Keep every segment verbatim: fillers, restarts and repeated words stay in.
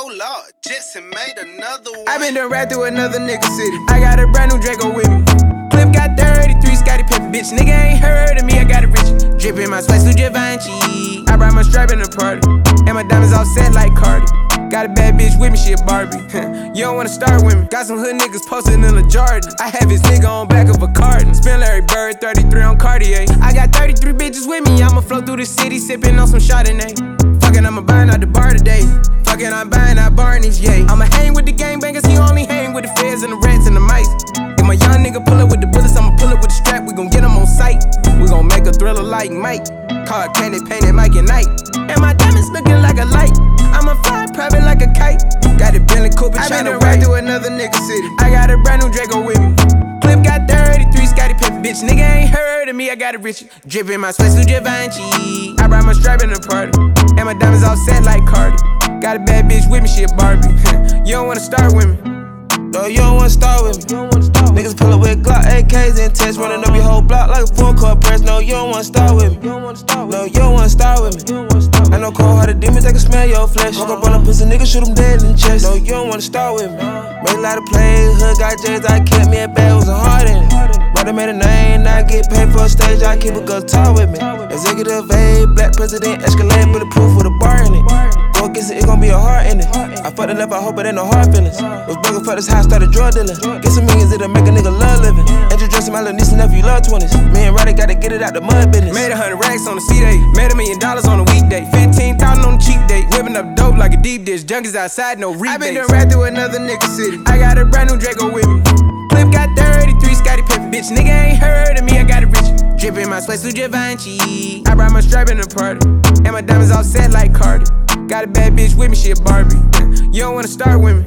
Oh Lord, Jetson made another one. I been done right through another nigga city. I got a brand new Draco with me. Clip got thirty-three, Scotty Pippen, bitch. Nigga ain't heard of me, I got it rich. Drippin' my sweats through Givenchy. I brought my strap in the party, and my diamonds all set like Cardi. Got a bad bitch with me, she a Barbie. You don't wanna start with me. Got some hood niggas posted in a Jordan. I have his nigga on back of a carton. Spin Larry Bird, thirty-three on Cartier. I got thirty-three bitches with me. I'ma flow through the city, sippin' on some Chardonnay. Fuckin', I'ma burn out the bar today. Fuckin', I'm buying out Barney's, yeah. I'ma hang with the gangbangers, he only hang with the feds and the rats and the mice. If my young nigga pull up with the bullets, I'ma pull up with the strap. We gon' get him on sight. We gon' make a thriller like Mike. Card candy painted Mike and Knight. And my diamonds looking like a light. I'ma fly private like a kite. Got a Bentley Cooper tryna ride. I been right through another nigga city. I got a brand new Draco with me. Clip got thirty-three, Scotty Pippen, bitch. Nigga ain't heard of me, I got it rich. Drippin' my sweats through Givenchy. I brought my strap in the party, and my diamonds all set like Cardi. Got a bad bitch with me, she a Barbie. You don't wanna start with me. No, you don't wanna start with me. Niggas pull up with Glock A Ks and tests, running up your whole block like a full court press. No, you don't wanna start with me. No, you don't wanna start with me. I know cold-hearted demons, they can smell your flesh. Walk up on a pussy nigga, shoot him dead in the chest. No, you don't wanna start with me. Made a lot of plays, hood got J's, I kept me a bag, was a heart in it. Brother made a name, now I get paid for a stage, I keep a girl talk with me. Executive A, black president, Escalade, bulletproof with a bar in it. Go against it, it gon' be a heart in it. I fucked the left, I hope it ain't no hard feelings. Was bugging for this house, started drug dealing. Get some millions, it'll make a nigga love living. Introducing my little niece and nephew, love twenties. Me and Roddy gotta get it out the mud business. Made a hundred racks on the C-Day. Made a million dollars on a weekday. Fifteen thousand on the cheap day. Whipping up dope like a deep dish. Junkies outside, no rebates. I been done right through another nigga city. I got a brand new Draco with me. Clip got thirty-three, Scotty Pippen, bitch. Nigga ain't heard of me, I got it rich. Drippin' my sweats through Givenchy. I brought my strap in the party, and my diamonds all set like Cardi. Got a bad bitch with me, she a Barbie. You don't wanna start with me.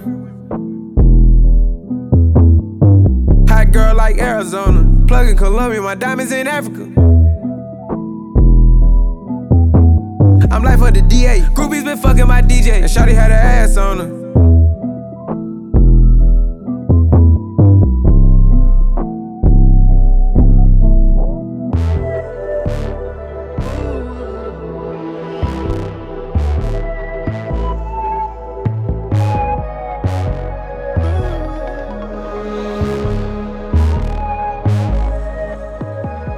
Hot girl like Arizona. Plug in Colombia, my diamonds in Africa. I'm like for the D A. Groupies been fucking my D J, and shawty had her ass on her.